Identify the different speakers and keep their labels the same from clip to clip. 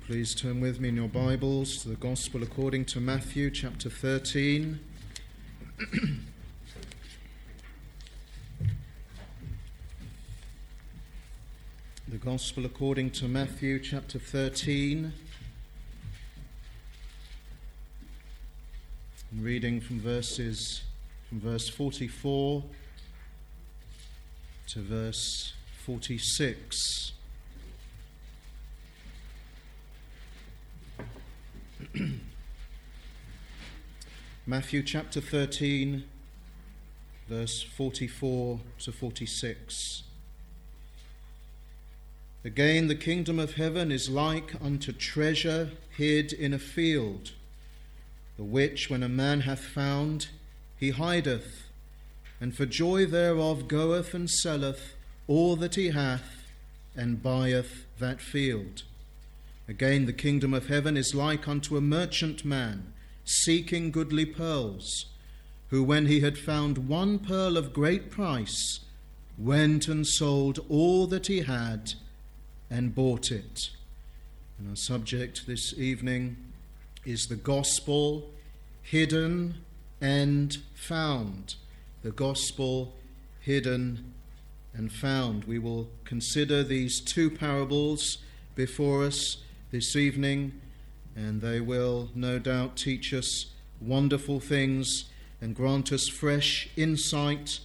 Speaker 1: Please turn with me in your Bibles to the Gospel according to Matthew chapter 13. The Gospel according to Matthew chapter 13. I'm reading from verse 44 to verse 46. Matthew chapter 13, verse 44 to 46. Again, the kingdom of heaven is like unto treasure hid in a field, the which when a man hath found, he hideth, and for joy thereof goeth and selleth all that he hath, and buyeth that field. Again, the kingdom of heaven is like unto a merchant man, seeking goodly pearls, who when he had found one pearl of great price, went and sold all that he had, and bought it. And our subject this evening is the gospel hidden and found. The gospel hidden and found. We will consider these two parables before us this evening, and they will no doubt teach us wonderful things and grant us fresh insight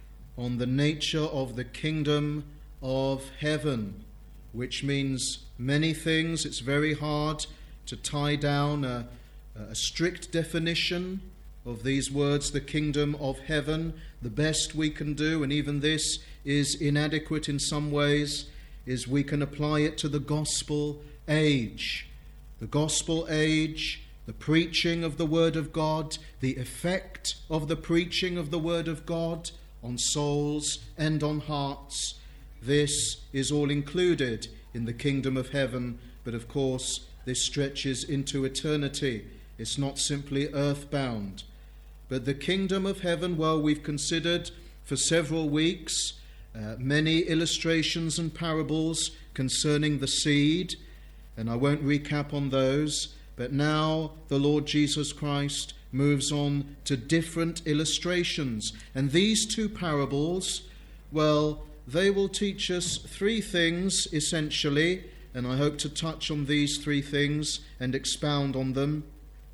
Speaker 1: on the nature of the kingdom of heaven, which means many things. It's very hard to tie down a strict definition of these words, the kingdom of heaven. The best we can do, and even this is inadequate in some ways, is we can apply it to the gospel age. The gospel age, the preaching of the Word of God, the effect of the preaching of the Word of God on souls and on hearts. This is all included in the kingdom of heaven, but of course this stretches into eternity. It's not simply earthbound. But the kingdom of heaven, well, we've considered for several weeks many illustrations and parables concerning the seed, and I won't recap on those, but now the Lord Jesus Christ moves on to different illustrations. And these two parables, well, they will teach us three things essentially, and I hope to touch on these three things and expound on them.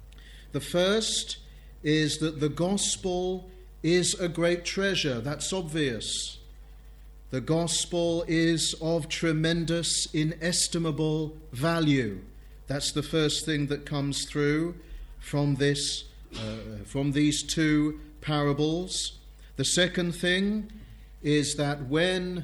Speaker 1: The first is that the gospel is a great treasure. That's obvious. The gospel is of tremendous, inestimable value. That's the first thing that comes through from these two parables. The second thing is that when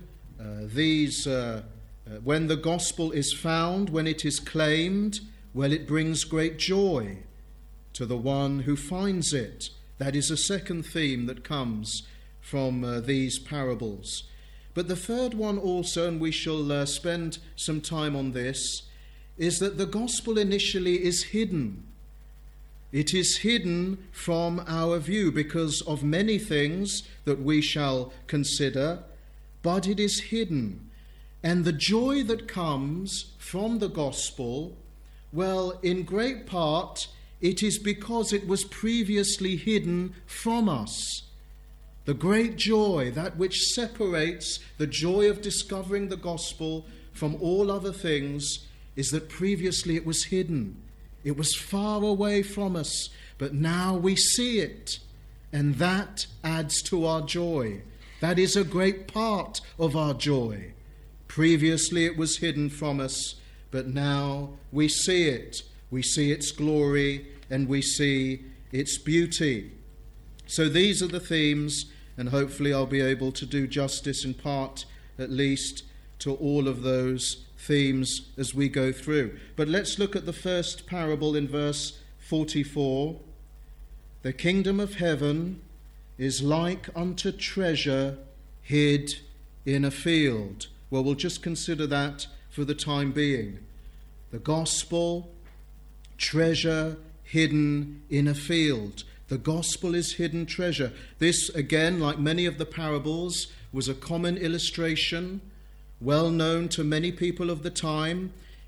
Speaker 1: the gospel is found, when it is claimed, well, it brings great joy to the one who finds it. That is a second theme that comes from these parables. But the third one also, and we shall spend some time on this, is that the gospel initially is hidden. It is hidden from our view because of many things that we shall consider, but it is hidden. And the joy that comes from the gospel, well, in great part, it is because it was previously hidden from us. The great joy, that which separates the joy of discovering the gospel from all other things, is that previously it was hidden. It was far away from us, but now we see it, and that adds to our joy. That is a great part of our joy. Previously it was hidden from us, but now we see it. We see its glory and we see its beauty. So these are the themes, and hopefully I'll be able to do justice in part, at least, to all of those themes as we go through. But let's look at the first parable in verse 44. The kingdom of heaven is like unto treasure hid in a field. Well, we'll just consider that for the time being. The gospel, treasure hidden in a field. The gospel is hidden treasure. This, again, like many of the parables, was a common illustration, well known to many people of the time.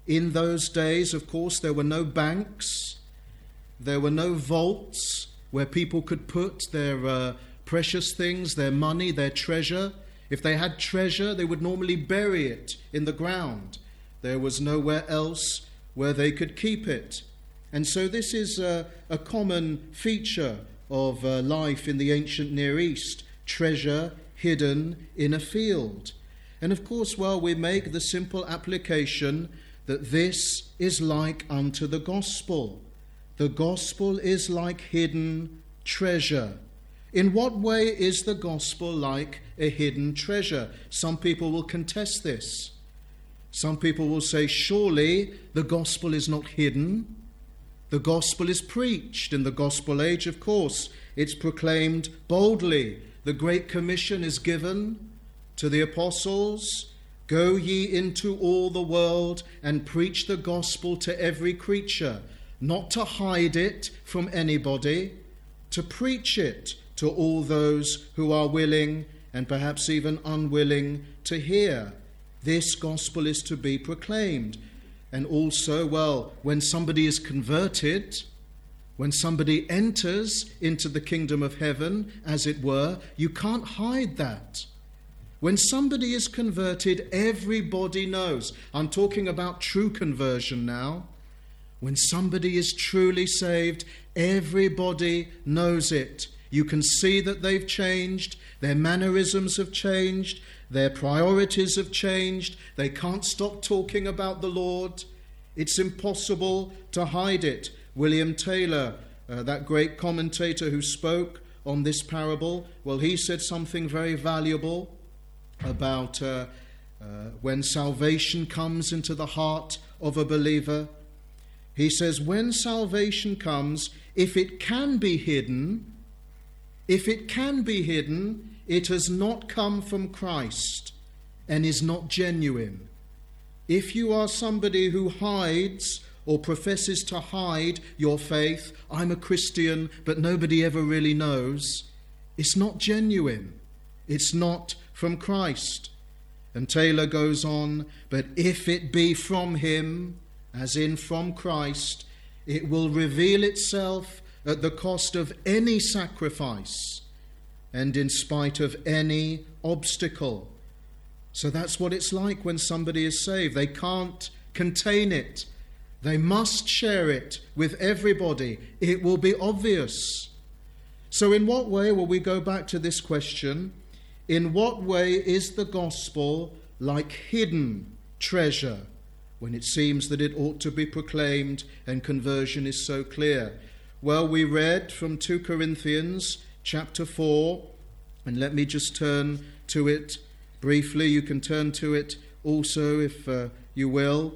Speaker 1: in those days, of course, there were no banks, there were no vaults where people could put their precious things, their money, their treasure. If they had treasure, they would normally bury it in the ground. There was nowhere else where they could keep it. And so this is a common feature of life in the ancient Near East, treasure hidden in a field. And of course, we make the simple application that this is like unto the gospel. The gospel is like hidden treasure. In what way is the gospel like a hidden treasure? Some people will contest this. Some people will say, surely the gospel is not hidden. The gospel is preached. In the gospel age, of course, it's proclaimed boldly. The Great Commission is given to the apostles. Go ye into all the world and preach the gospel to every creature, not to hide it from anybody, to preach it to all those who are willing and perhaps even unwilling to hear. This gospel is to be proclaimed. And also, when somebody is converted, when somebody enters into the kingdom of heaven, as it were, you can't hide that. When somebody is converted, everybody knows. I'm talking about true conversion now. When somebody is truly saved, everybody knows it. You can see that they've changed, their mannerisms have changed, their priorities have changed. They can't stop talking about the Lord. It's impossible to hide it. William Taylor, that great commentator who spoke on this parable, he said something very valuable about when salvation comes into the heart of a believer. He says, when salvation comes, if it can be hidden, it has not come from Christ and is not genuine. If you are somebody who hides or professes to hide your faith, I'm a Christian, but nobody ever really knows, it's not genuine. It's not from Christ. And Taylor goes on, but if it be from him, as in from Christ, it will reveal itself at the cost of any sacrifice and in spite of any obstacle. So that's what it's like when somebody is saved. They can't contain it. They must share it with everybody. It will be obvious. So in what way, we go back to this question, in what way is the gospel like hidden treasure when it seems that it ought to be proclaimed and conversion is so clear? We read from 2 Corinthians chapter 4, and let me just turn to it briefly. You can turn to it also if you will.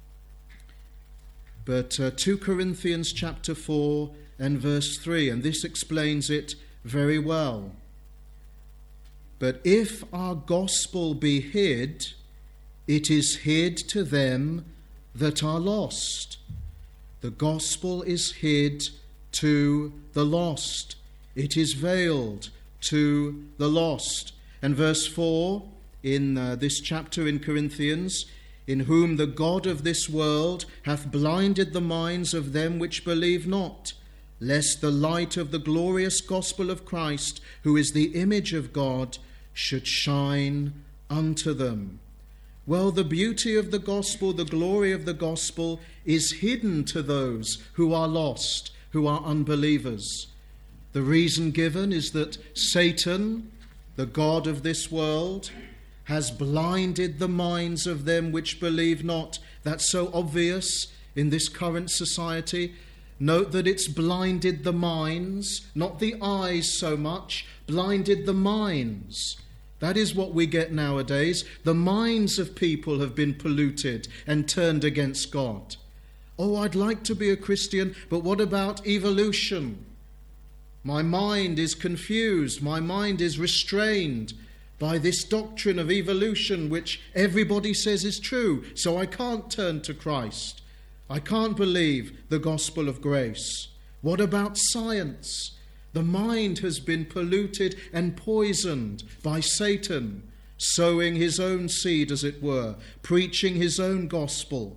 Speaker 1: But 2 Corinthians chapter 4 and verse 3, and this explains it very well. But if our gospel be hid, it is hid to them that are lost. The gospel is hid to the lost. It is veiled to the lost. And verse 4 in this chapter in Corinthians, in whom the God of this world hath blinded the minds of them which believe not, lest the light of the glorious gospel of Christ, who is the image of God, should shine unto them. The beauty of the gospel, the glory of the gospel is hidden to those who are lost, who are unbelievers. The reason given is that Satan, the god of this world, has blinded the minds of them which believe not. That's so obvious in this current society. Note that it's blinded the minds, not the eyes so much, blinded the minds. That is what we get nowadays. The minds of people have been polluted and turned against God. I'd like to be a Christian, but what about evolution? My mind is confused. My mind is restrained by this doctrine of evolution, which everybody says is true. So I can't turn to Christ. I can't believe the gospel of grace. What about science? The mind has been polluted and poisoned by Satan, sowing his own seed, as it were, preaching his own gospel.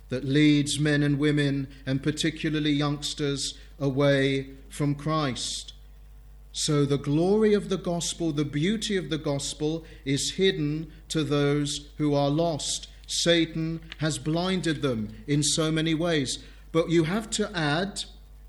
Speaker 1: that leads men and women, and particularly youngsters, away from Christ. So the glory of the gospel, the beauty of the gospel, is hidden to those who are lost. Satan has blinded them in so many ways. But you have to add,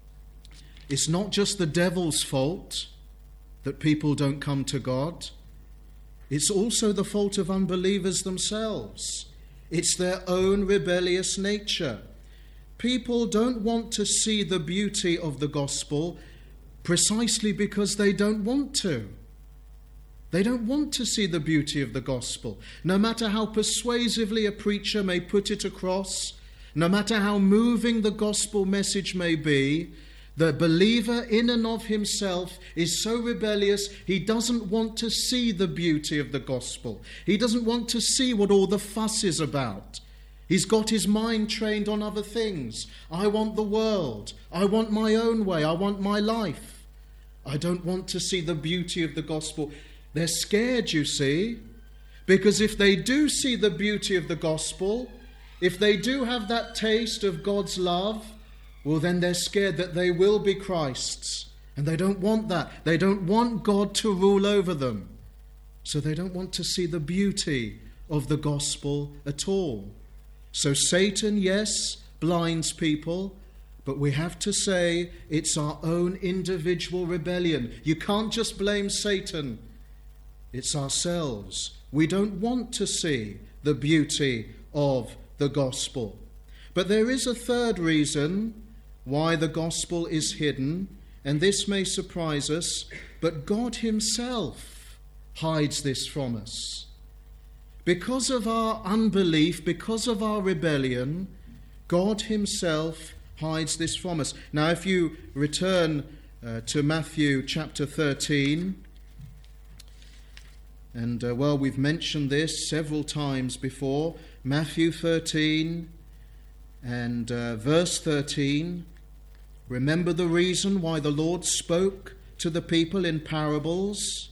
Speaker 1: it's not just the devil's fault that people don't come to God. It's also the fault of unbelievers themselves. It's their own rebellious nature. People don't want to see the beauty of the gospel precisely because they don't want to. They don't want to see the beauty of the gospel. No matter how persuasively a preacher may put it across, no matter how moving the gospel message may be, the believer in and of himself is so rebellious, he doesn't want to see the beauty of the gospel. He doesn't want to see what all the fuss is about. He's got his mind trained on other things. I want the world. I want my own way. I want my life. I don't want to see the beauty of the gospel. They're scared, you see, because if they do see the beauty of the gospel, if they do have that taste of God's love, well, then they're scared that they will be Christ's. And they don't want that. They don't want God to rule over them. So they don't want to see the beauty of the gospel at all. So Satan, yes, blinds people, but we have to say it's our own individual rebellion. You can't just blame Satan. It's ourselves. We don't want to see the beauty of the gospel. But there is a third reason why the gospel is hidden, and this may surprise us, but God himself hides this from us. Because of our unbelief, because of our rebellion, God himself hides this from us. Now, if you return to Matthew chapter 13, and we've mentioned this several times before, Matthew 13 and verse 13, remember the reason why the Lord spoke to the people in parables.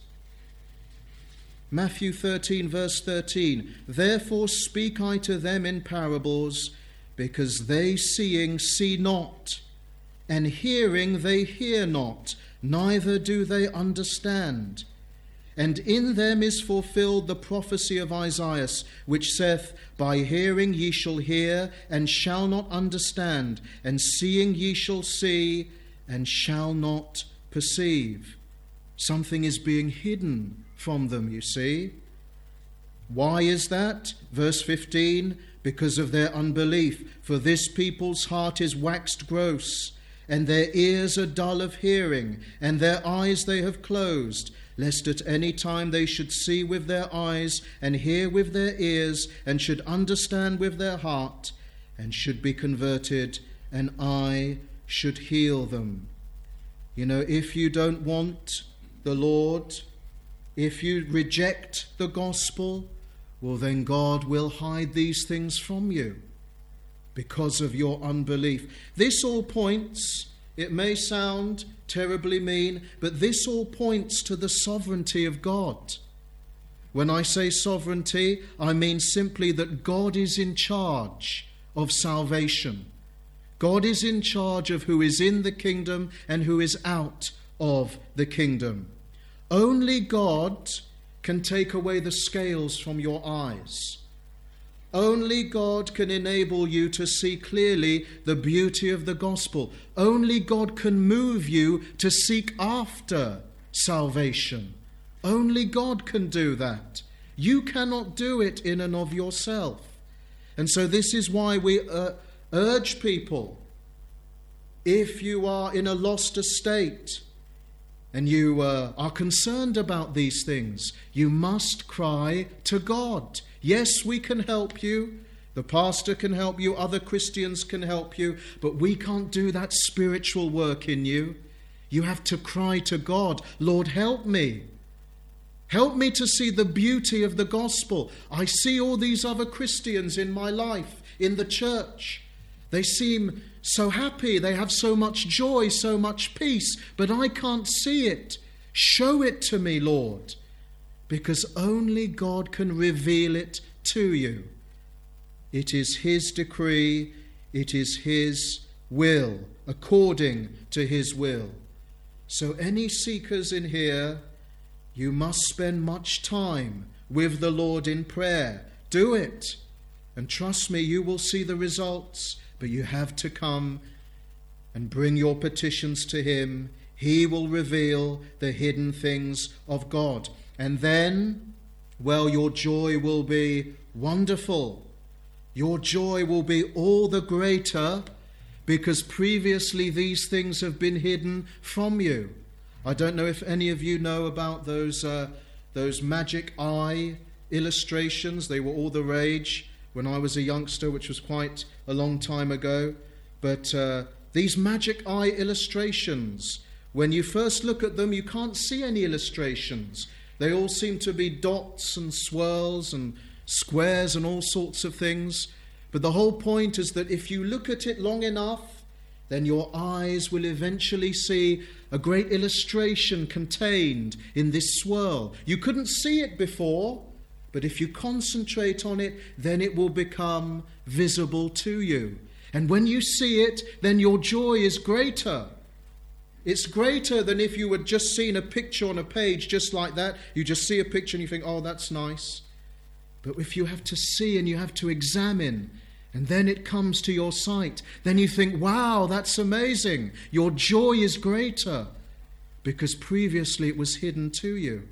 Speaker 1: Matthew 13 verse 13, therefore speak I to them in parables, because they seeing see not, and hearing they hear not, neither do they understand. And in them is fulfilled the prophecy of Isaiah, which saith, by hearing ye shall hear, and shall not understand, and seeing ye shall see, and shall not perceive. Something is being hidden from them, you see. Why is that? Verse 15, because of their unbelief. For this people's heart is waxed gross, and their ears are dull of hearing, and their eyes they have closed, lest at any time they should see with their eyes, and hear with their ears, and should understand with their heart, and should be converted, and I should heal them. You know, if you don't want the Lord, if you reject the gospel, well, then God will hide these things from you because of your unbelief. This all points, it may sound terribly mean, but this all points to the sovereignty of God. When I say sovereignty, I mean simply that God is in charge of salvation. God is in charge of who is in the kingdom and who is out of the kingdom. Only God can take away the scales from your eyes. Only God can enable you to see clearly the beauty of the gospel. Only God can move you to seek after salvation. Only God can do that. You cannot do it in and of yourself. And so this is why we urge people, if you are in a lost estate and you are concerned about these things, you must cry to God. Yes, we can help you. The pastor can help you. Other Christians can help you. But we can't do that spiritual work in you. You have to cry to God, Lord, help me. Help me to see the beauty of the gospel. I see all these other Christians in my life, in the church. They seem so happy. They have so much joy, so much peace. But I can't see it. Show it to me, Lord. Because only God can reveal it to you. It is his decree, it is his will, according to his will. So any seekers in here, you must spend much time with the Lord in prayer. Do it. And trust me, you will see the results. But you have to come and bring your petitions to him. He will reveal the hidden things of God. And then, well, your joy will be wonderful. Your joy will be all the greater because previously these things have been hidden from you. I don't know if any of you know about those magic eye illustrations. They were all the rage when I was a youngster, which was quite a long time ago. But these magic eye illustrations, when you first look at them, you can't see any illustrations. They all seem to be dots and swirls and squares and all sorts of things. But the whole point is that if you look at it long enough, then your eyes will eventually see a great illustration contained in this swirl. You couldn't see it before, but if you concentrate on it, then it will become visible to you. And when you see it, then your joy is greater. It's greater than if you had just seen a picture on a page just like that. You just see a picture and you think, oh, that's nice. But if you have to see and you have to examine, and then it comes to your sight, then you think, wow, that's amazing. Your joy is greater because previously it was hidden to you.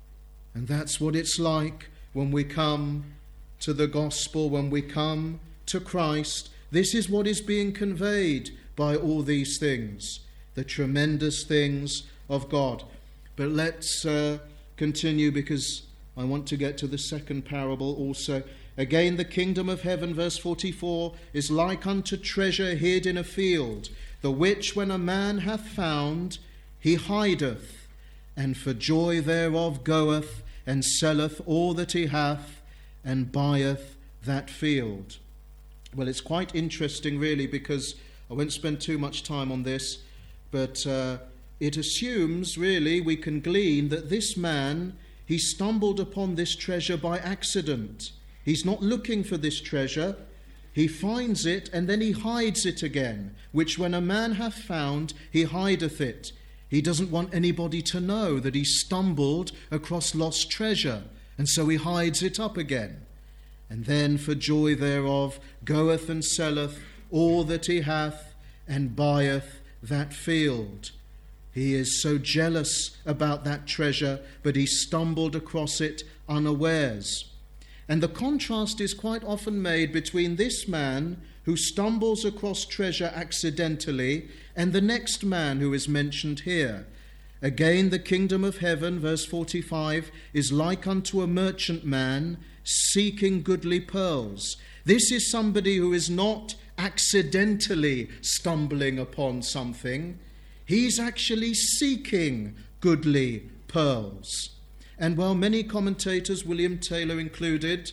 Speaker 1: And that's what it's like when we come to the gospel, when we come to Christ. This is what is being conveyed by all these things, the tremendous things of God. But let's continue because I want to get to the second parable also. Again, the kingdom of heaven, verse 44, is like unto treasure hid in a field, the which when a man hath found, he hideth, and for joy thereof goeth, and selleth all that he hath, and buyeth that field. Well, it's quite interesting really, because I won't spend too much time on this, but it assumes really we can glean that this man, he stumbled upon this treasure by accident. He's not looking for this treasure. He finds it and then he hides it again, which when a man hath found, he hideth it. He doesn't want anybody to know that he stumbled across lost treasure, and so he hides it up again. And then for joy thereof goeth and selleth all that he hath, and buyeth that field. He is so jealous about that treasure, but he stumbled across it unawares. And the contrast is quite often made between this man who stumbles across treasure accidentally and the next man who is mentioned here. Again, the kingdom of heaven, verse 45, is like unto a merchant man seeking goodly pearls. This is somebody who is not accidentally stumbling upon something. He's actually seeking goodly pearls. And while many commentators, William Taylor included,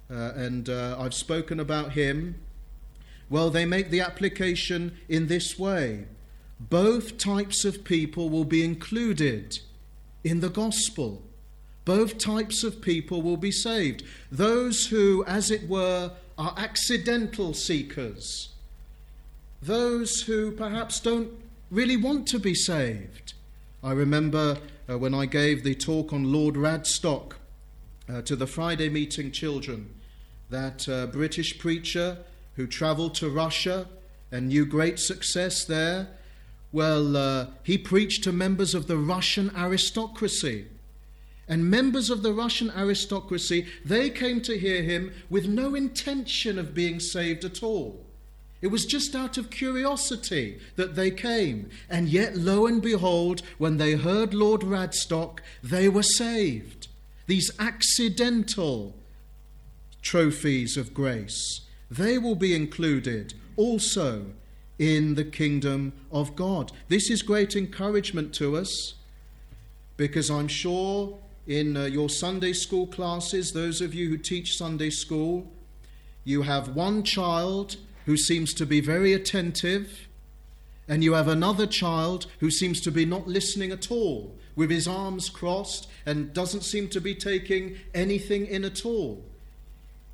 Speaker 1: and I've spoken about him, well, they make the application in this way. Both types of people will be included in the gospel. Both types of people will be saved. Those who, as it were, are accidental seekers. Those who perhaps don't really want to be saved. I remember when I gave the talk on Lord Radstock to the Friday meeting children, that British preacher who travelled to Russia and knew great success there. Well, he preached to members of the Russian aristocracy. And members of the Russian aristocracy, they came to hear him with no intention of being saved at all. It was just out of curiosity that they came. And yet, lo and behold, when they heard Lord Radstock, they were saved. These accidental trophies of grace, they will be included also in the kingdom of God. This is great encouragement to us, because I'm sure in your Sunday school classes, those of you who teach Sunday school, you have one child who seems to be very attentive, and you have another child who seems to be not listening at all, with his arms crossed and doesn't seem to be taking anything in at all.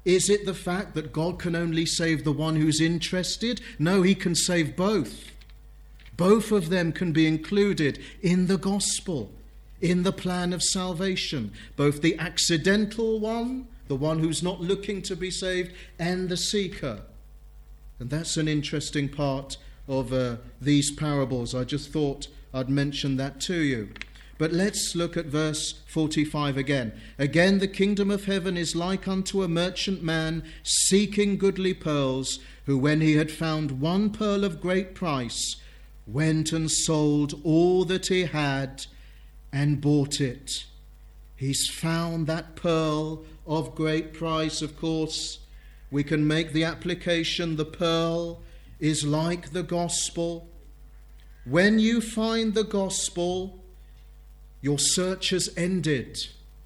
Speaker 1: Is it the fact that God can only save the one who's interested? No, he can save both. Both of them can be included in the gospel, in the plan of salvation. Both the accidental one, the one who's not looking to be saved, and the seeker. And that's an interesting part of these parables. I just thought I'd mention that to you. But let's look at verse 45 again. Again, the kingdom of heaven is like unto a merchant man seeking goodly pearls, who when he had found one pearl of great price, went and sold all that he had and bought it. He's found that pearl of great price. Of course, we can make the application, the pearl is like the gospel. When you find the gospel, your search has ended.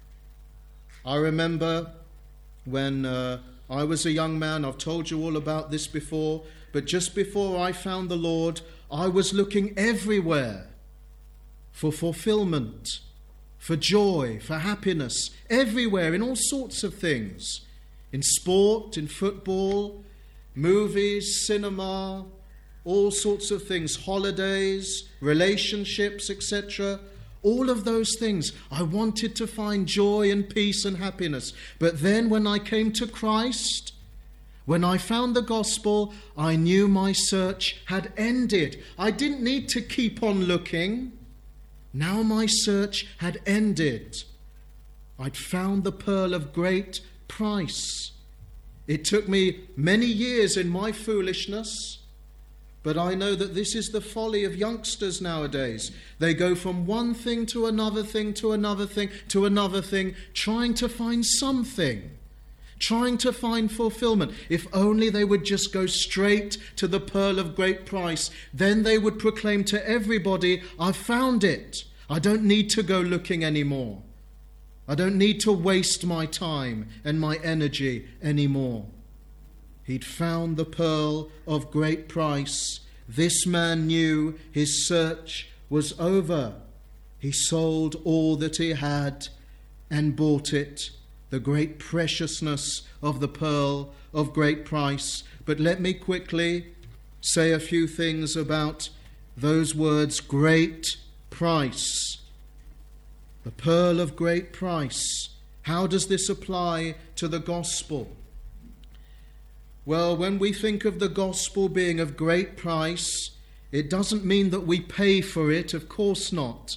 Speaker 1: I remember when I was a young man, I've told you all about this before, but just before I found the Lord, I was looking everywhere for fulfillment, for joy, for happiness, everywhere, in all sorts of things. In sport, in football, movies, cinema, all sorts of things, holidays, relationships, etc. All of those things. I wanted to find joy and peace and happiness. But then when I came to Christ, when I found the gospel, I knew my search had ended. I didn't need to keep on looking. Now my search had ended. I'd found the pearl of great price. It took me many years in my foolishness, but I know that this is the folly of youngsters nowadays. They go from one thing to another thing, to another thing, to another thing, trying to find something, trying to find fulfillment. If only they would just go straight to the pearl of great price, then they would proclaim to everybody, I've found it. I don't need to go looking anymore. I don't need to waste my time and my energy anymore. He'd found the pearl of great price. This man knew his search was over. He sold all that he had and bought it. The great preciousness of the pearl of great price. But let me quickly say a few things about those words, great price. The pearl of great price. How does this apply to the gospel? Well, when we think of the gospel being of great price, it doesn't mean that we pay for it, of course not.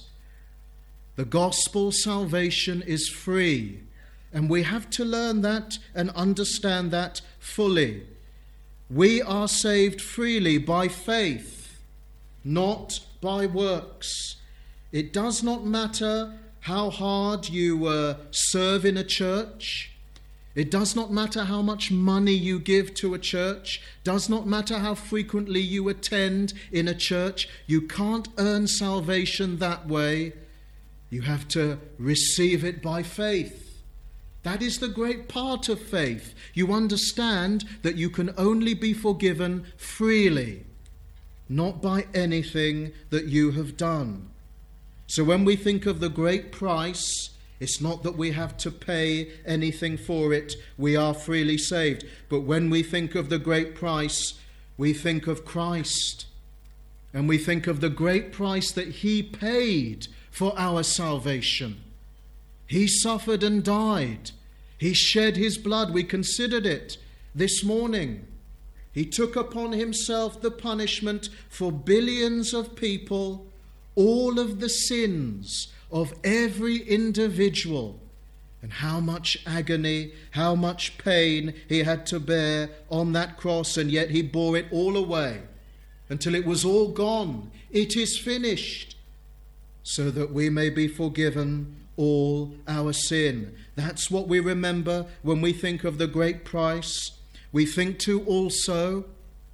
Speaker 1: The gospel salvation is free, and we have to learn that and understand that fully. We are saved freely by faith, not by works. It does not matter how hard you serve in a church. It does not matter how much money you give to a church. Does not matter how frequently you attend in a church. You can't earn salvation that way. You have to receive it by faith. That is the great part of faith. You understand that you can only be forgiven freely, not by anything that you have done. So when we think of the great price, it's not that we have to pay anything for it. We are freely saved. But when we think of the great price, we think of Christ. And we think of the great price that he paid for our salvation. He suffered and died. He shed his blood. We considered it this morning. He took upon himself the punishment for billions of people, all of the sins of every individual, and how much agony, how much pain he had to bear on that cross, and yet he bore it all away until it was all gone. It is finished, so that we may be forgiven all our sin. That's what we remember when we think of the great price. We think too also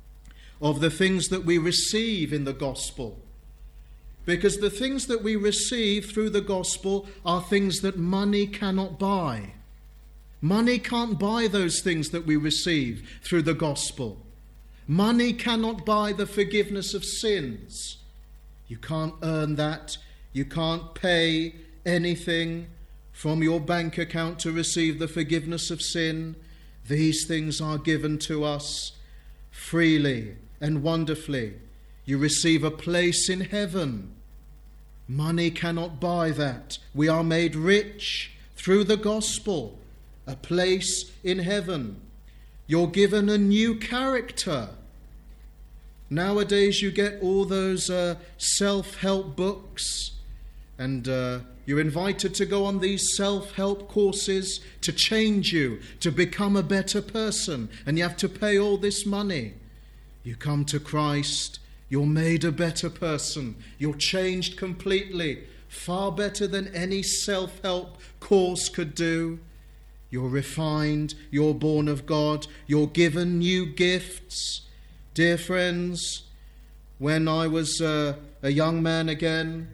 Speaker 1: of the things that we receive in the gospel. Because the things that we receive through the gospel are things that money cannot buy. Money can't buy those things that we receive through the gospel. Money cannot buy the forgiveness of sins. You can't earn that. You can't pay anything from your bank account to receive the forgiveness of sin. These things are given to us freely and wonderfully. You receive a place in heaven. Money cannot buy that. We are made rich through the gospel, a place in heaven. You're given a new character. Nowadays you get all those self-help books, and you're invited to go on these self-help courses to change you, to become a better person, and you have to pay all this money. You come to Christ, you're made a better person. You're changed completely, far better than any self-help course could do. You're refined, you're born of God, you're given new gifts. Dear friends, when I was a young man again,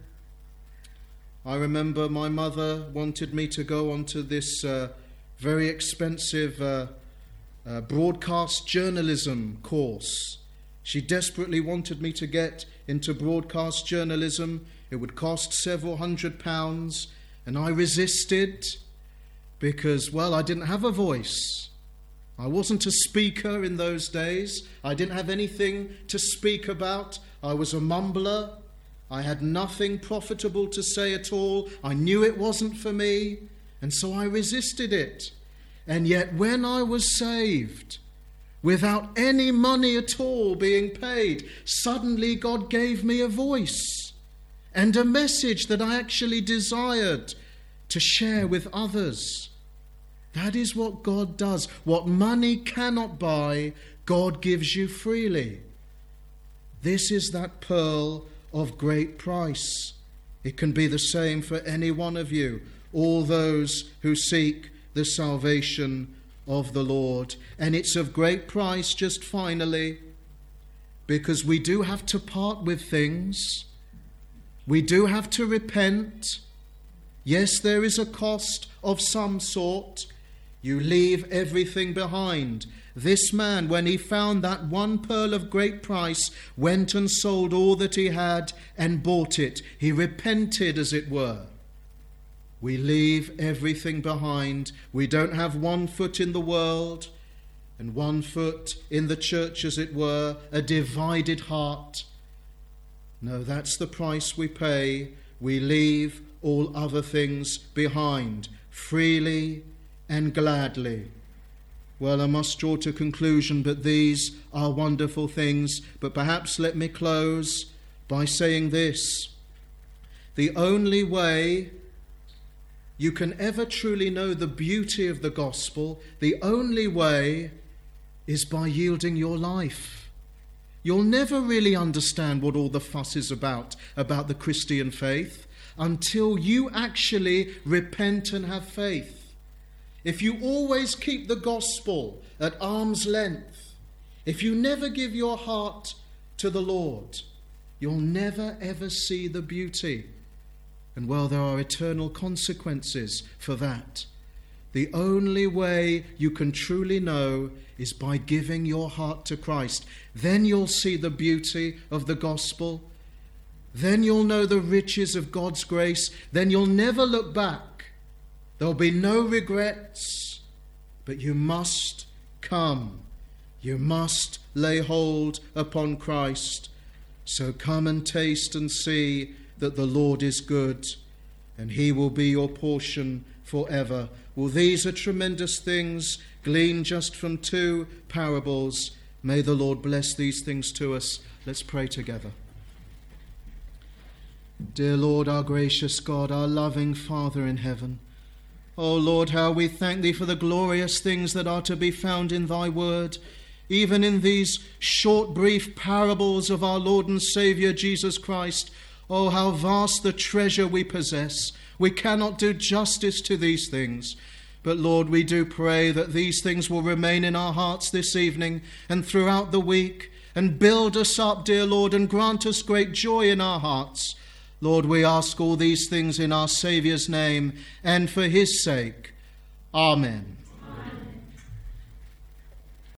Speaker 1: I remember my mother wanted me to go onto this very expensive broadcast journalism course. She desperately wanted me to get into broadcast journalism. It would cost several £100, and I resisted because, well, I didn't have a voice. I wasn't a speaker in those days. I didn't have anything to speak about. I was a mumbler. I had nothing profitable to say at all. I knew it wasn't for me, and so I resisted it. And yet when I was saved, without any money at all being paid, suddenly God gave me a voice and a message that I actually desired to share with others. That is what God does. What money cannot buy, God gives you freely. This is that pearl of great price. It can be the same for any one of you, all those who seek the salvation of the Lord. And it's of great price, just finally, because we do have to part with things. We do have to repent. Yes, there is a cost of some sort. You leave everything behind. This man, when he found that one pearl of great price, went and sold all that he had and bought it. He repented, as it were. We leave everything behind. We don't have one foot in the world and one foot in the church, as it were, a divided heart. No, that's the price we pay. We leave all other things behind, freely and gladly. Well, I must draw to conclusion, but these are wonderful things. But perhaps let me close by saying this. The only way you can ever truly know the beauty of the gospel, the only way is by yielding your life. You'll never really understand what all the fuss is about the Christian faith, until you actually repent and have faith. If you always keep the gospel at arm's length, if you never give your heart to the Lord, you'll never ever see the beauty. And well, there are eternal consequences for that. The only way you can truly know is by giving your heart to Christ. Then you'll see the beauty of the gospel. Then you'll know the riches of God's grace. Then you'll never look back. There'll be no regrets. But you must come. You must lay hold upon Christ. So come and taste and see that the Lord is good, and he will be your portion forever. Well, these are tremendous things gleaned just from 2 parables. May the Lord bless these things to us. Let's pray together. Dear Lord, our gracious God, our loving Father in heaven, oh Lord, how we thank thee for the glorious things that are to be found in thy word, even in these short, brief parables of our Lord and Saviour Jesus Christ. Oh, how vast the treasure we possess. We cannot do justice to these things. But Lord, we do pray that these things will remain in our hearts this evening and throughout the week, and build us up, dear Lord, and grant us great joy in our hearts. Lord, we ask all these things in our Saviour's name and for his sake. Amen.